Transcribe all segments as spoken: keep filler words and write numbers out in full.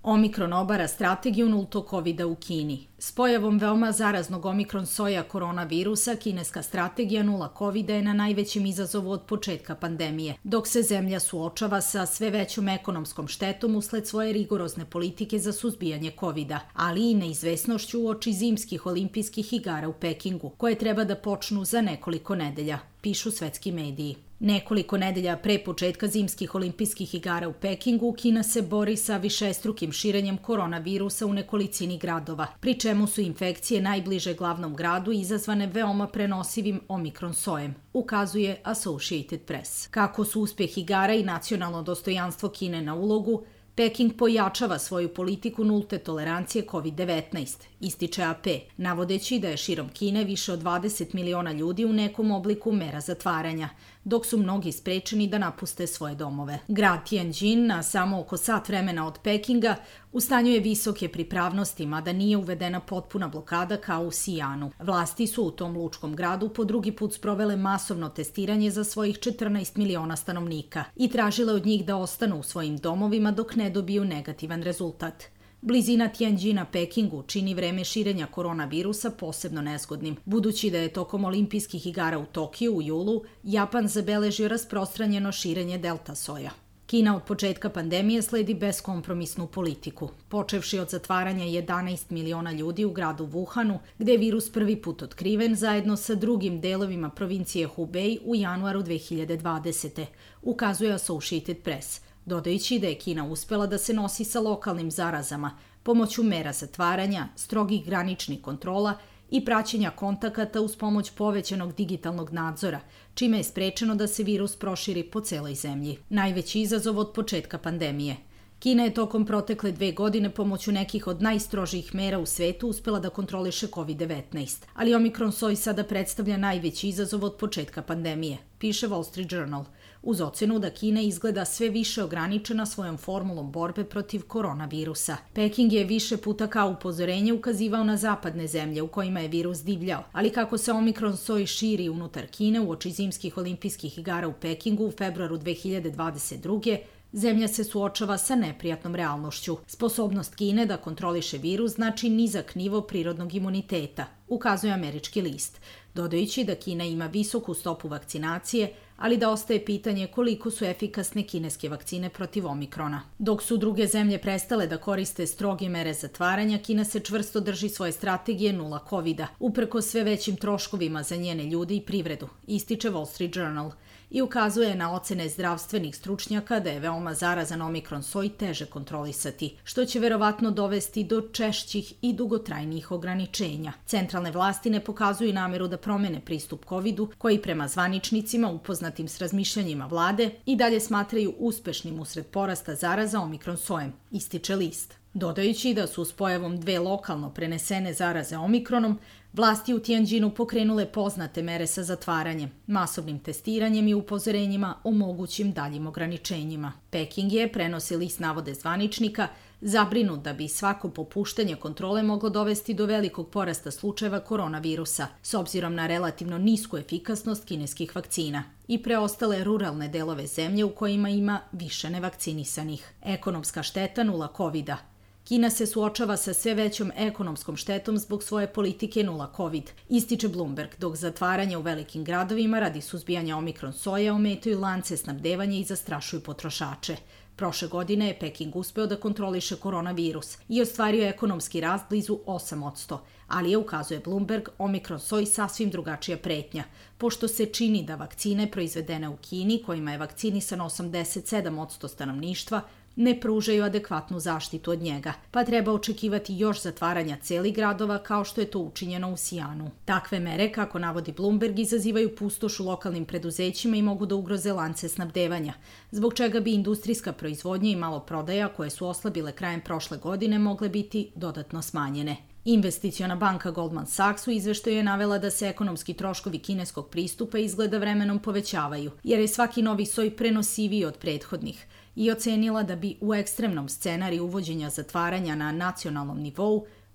Omikron obara strategiju nultog kovida u Kini. S pojavom veoma zaraznog omikron soja koronavirusa, kineska strategija nula kovida je na najvećem izazovu od početka pandemije, dok se zemlja suočava sa sve većom ekonomskom štetom usled svoje rigorozne politike za suzbijanje kovida, ali i neizvesnošću uoči zimskih olimpijskih igara u Pekingu, koje treba da počnu za nekoliko nedelja, pišu svetski mediji. Nekoliko nedelja pre početka zimskih olimpijskih igara u Pekingu, Kina se bori sa višestrukim širenjem koronavirusa u nekolicini gradova, pri čemu su infekcije najbliže glavnom gradu izazvane veoma prenosivim omikron sojem, ukazuje Associated Press. Kako su uspjeh igara i nacionalno dostojanstvo Kine na ulogu, Peking pojačava svoju politiku nulte tolerancije kovid devetnaest, ističe A P, navodeći da je širom Kine više od dvadeset miliona ljudi u nekom obliku mera zatvaranja, dok su mnogi sprečeni da napuste svoje domove. Grad Tianjin, na samo oko sat vremena od Pekinga, u stanju je visoke pripravnosti, mada nije uvedena potpuna blokada kao u Sijanu. Vlasti su u tom lučkom gradu po drugi put sprovele masovno testiranje za svojih četrnaest miliona stanovnika i tražile od njih da ostanu u svojim domovima dok ne dobiju negativan rezultat. Blizina Tianjina Pekingu čini vreme širenja koronavirusa posebno nezgodnim, budući da je tokom olimpijskih igara u Tokiju u julu Japan zabeležio rasprostranjeno širenje delta soja. Kina od početka pandemije sledi beskompromisnu politiku, počevši od zatvaranja jedanaest miliona ljudi u gradu Wuhanu, gde je virus prvi put otkriven zajedno sa drugim delovima provincije Hubei u januaru dve hiljade dvadesete, ukazuje Associated Press, dodajući da je Kina uspela da se nosi sa lokalnim zarazama pomoću mera zatvaranja, strogih graničnih kontrola i praćenja kontakata uz pomoć povećanog digitalnog nadzora, čime je sprečeno da se virus proširi po celoj zemlji. Najveći izazov od početka pandemije. Kina je tokom protekle dve godine pomoću nekih od najstrožijih mera u svetu uspela da kontroliše kovid devetnaest, ali omikron soj sada predstavlja najveći izazov od početka pandemije, piše Wall Street Journal, uz ocenu da Kina izgleda sve više ograničena svojom formulom borbe protiv koronavirusa. Peking je više puta kao upozorenje ukazivao na zapadne zemlje u kojima je virus divljao, ali kako se omikron soj širi unutar Kine uoči zimskih olimpijskih igara u Pekingu u februaru dve hiljade dvadeset druge, zemlja se suočava sa neprijatnom realnošću. Sposobnost Kine da kontroliše virus znači nizak nivo prirodnog imuniteta, ukazuje američki list, dodajući da Kina ima visoku stopu vakcinacije, ali da ostaje pitanje koliko su efikasne kineske vakcine protiv omikrona. Dok su druge zemlje prestale da koriste stroge mere zatvaranja, Kina se čvrsto drži svoje strategije nula kovida, uprkos sve većim troškovima za njene ljude i privredu, ističe Wall Street Journal, i ukazuje na ocene zdravstvenih stručnjaka da je veoma zarazan omikron soj teže kontrolisati, što će verovatno dovesti do češćih i dugotrajnijih ograničenja. Centralne vlasti ne pokazuju nameru da promene pristup kovidu, koji prema zvaničnicima upoznatim s razmišljanjima vlade i dalje smatraju uspešnim usred porasta zaraza omikron sojem, ističe list. Dodajući da su s pojavom dve lokalno prenesene zaraze omikronom, vlasti u Tianjinu pokrenule poznate mere sa zatvaranjem, masovnim testiranjem i upozorenjima o mogućim daljim ograničenjima. Peking je, prenosi list navode zvaničnika, zabrinut da bi svako popuštanje kontrole moglo dovesti do velikog porasta slučajeva koronavirusa, s obzirom na relativno nisku efikasnost kineskih vakcina i preostale ruralne delove zemlje u kojima ima više nevakcinisanih. Ekonomska šteta nula kovida. Kina se suočava sa sve većom ekonomskom štetom zbog svoje politike nula covid, ističe Bloomberg, dok zatvaranje u velikim gradovima radi suzbijanja omikron soja ometaju lance snabdevanja i zastrašuju potrošače. Prošle godine je Peking uspeo da kontroliše koronavirus i ostvario ekonomski rast blizu osam posto, ali je, ukazuje Bloomberg, omikron soj sasvim drugačija pretnja, pošto se čini da vakcine proizvedene u Kini, kojima je vakcinisano osamdeset sedam posto stanovništva, ne pružaju adekvatnu zaštitu od njega, pa treba očekivati još zatvaranja celih gradova kao što je to učinjeno u Sijanu. Takve mere, kako navodi Bloomberg, izazivaju pustoš u lokalnim preduzećima i mogu da ugroze lance snabdevanja, zbog čega bi industrijska proizvodnja i maloprodaja, koje su oslabile krajem prošle godine, mogle biti dodatno smanjene. Investiciona banka Goldman Sachs u izveštaju je navela da se ekonomski troškovi kineskog pristupa izgleda vremenom povećavaju, jer je svaki novi soj prenosiviji od prethodnih, i ocenila da bi u ekstremnom scenariju uvođenja zatvaranja na nacionalnom nivou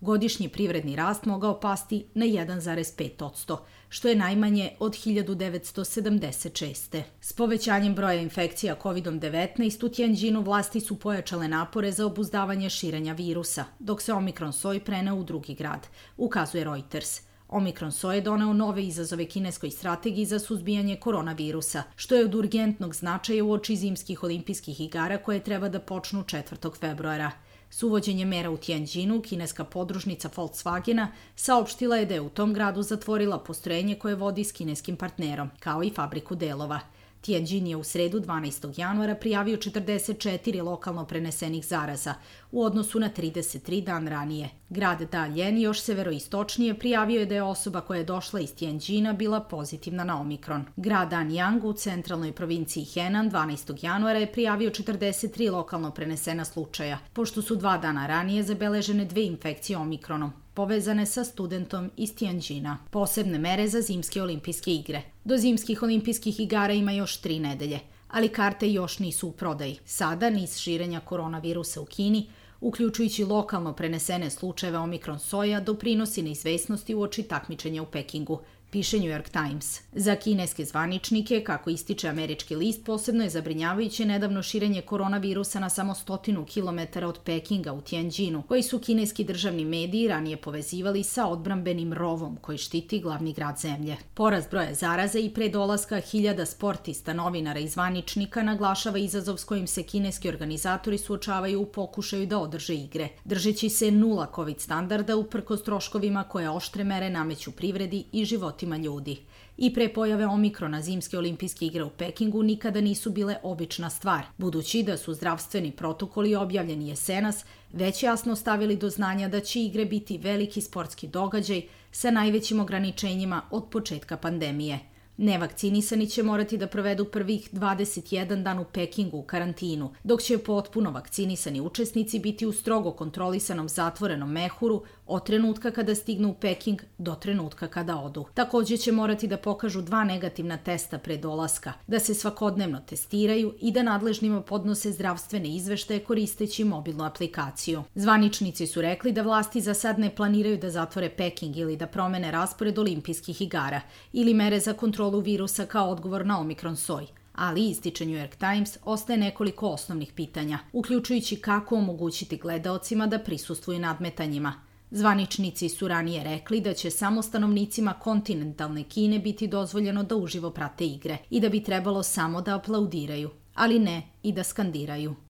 godišnji privredni rast mogao pasti na jedan zarez pet posto, što je najmanje od hiljadu devetsto sedamdeset šeste. S povećanjem broja infekcija kovid devetnaest u Tianjinu vlasti su pojačale napore za obuzdavanje širenja virusa, dok se omikron soj preneo u drugi grad, ukazuje Reuters. Omikron soj je doneo nove izazove kineskoj strategiji za suzbijanje koronavirusa, što je od urgentnog značaja uoči zimskih olimpijskih igara koje treba da počnu četvrtog februara. S uvođenjem mera u Tianjinu, kineska podružnica Volkswagena saopštila je da je u tom gradu zatvorila postrojenje koje vodi s kineskim partnerom, kao i fabriku delova. Tianjin je u sredu dvanaestog januara prijavio četrdeset četiri lokalno prenesenih zaraza u odnosu na trideset tri dan ranije. Grad Dalian, još severoistočnije, prijavio je da je osoba koja je došla iz Tianjina bila pozitivna na omikron. Grad Anyang u centralnoj provinciji Henan dvanaestog januara je prijavio četrdeset tri lokalno prenesena slučaja, pošto su dva dana ranije zabeležene dve infekcije omikronom, povezane sa studentom iz Tianjina. Posebne mere za zimske olimpijske igre. Do zimskih olimpijskih igara ima još tri nedelje, ali karte još nisu u prodaji. Sada niz širenja koronavirusa u Kini, uključujući lokalno prenesene slučajeve omikron soja, doprinosi neizvesnosti uoči takmičenja u Pekingu, piše New York Times. Za kineske zvaničnike, kako ističe američki list, posebno je zabrinjavajuće nedavno širenje koronavirusa na samo stotinu kilometara od Pekinga u Tianjinu, koji su kineski državni mediji ranije povezivali sa odbrambenim rovom koji štiti glavni grad zemlje. Porast broja zaraza i pre dolaska hiljada sportista, novinara i zvaničnika naglašava izazov s kojim se kineski organizatori suočavaju u pokušaju da održe igre, držeći se nula COVID standarda uprkos troškovima koje oštre mere nameću privredi i životima ljudi. I pre pojave omikrona zimske olimpijske igre u Pekingu nikada nisu bile obična stvar, budući da su zdravstveni protokoli objavljeni jesenas već jasno stavili do znanja da će igre biti veliki sportski događaj sa najvećim ograničenjima od početka pandemije. Nevakcinisani će morati da provedu prvih dvadeset jedan dan u Pekingu u karantinu, dok će potpuno vakcinisani učesnici biti u strogo kontrolisanom zatvorenom mehuru od trenutka kada stignu u Peking do trenutka kada odu. Također će morati da pokažu dva negativna testa pre dolaska, da se svakodnevno testiraju i da nadležnima podnose zdravstvene izveštaje koristeći mobilnu aplikaciju. Zvaničnici su rekli da vlasti za sad ne planiraju da zatvore Peking ili da promene raspored olimpijskih igara ili mere za kontrolu virusa kao odgovor na omikron soj. Ali, ističe New York Times, ostaje nekoliko osnovnih pitanja, uključujući kako omogućiti gledaocima da prisustvuju nadmetanjima. Zvaničnici su ranije rekli da će samo stanovnicima kontinentalne Kine biti dozvoljeno da uživo prate igre i da bi trebalo samo da aplaudiraju, ali ne i da skandiraju.